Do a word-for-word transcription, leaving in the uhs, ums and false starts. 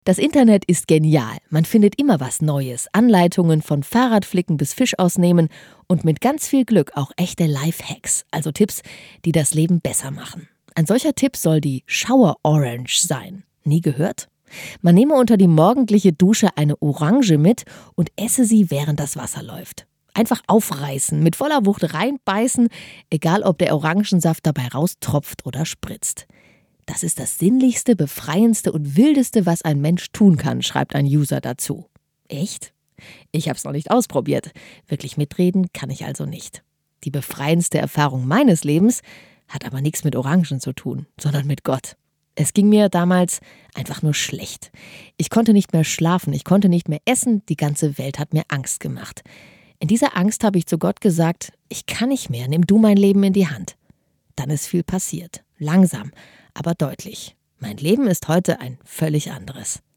Das Internet ist genial. Man findet immer was Neues. Anleitungen von Fahrradflicken bis Fischausnehmen und mit ganz viel Glück auch echte Lifehacks, also Tipps, die das Leben besser machen. Ein solcher Tipp soll die Shower Orange sein. Nie gehört? Man nehme unter die morgendliche Dusche eine Orange mit und esse sie, während das Wasser läuft. Einfach aufreißen, mit voller Wucht reinbeißen, egal ob der Orangensaft dabei raustropft oder spritzt. Das ist das sinnlichste, befreiendste und wildeste, was ein Mensch tun kann, schreibt ein User dazu. Echt? Ich habe es noch nicht ausprobiert. Wirklich mitreden kann ich also nicht. Die befreiendste Erfahrung meines Lebens hat aber nichts mit Orangen zu tun, sondern mit Gott. Es ging mir damals einfach nur schlecht. Ich konnte nicht mehr schlafen, ich konnte nicht mehr essen, die ganze Welt hat mir Angst gemacht. In dieser Angst habe ich zu Gott gesagt, ich kann nicht mehr, nimm du mein Leben in die Hand. Dann ist viel passiert, langsam, aber deutlich. Mein Leben ist heute ein völlig anderes.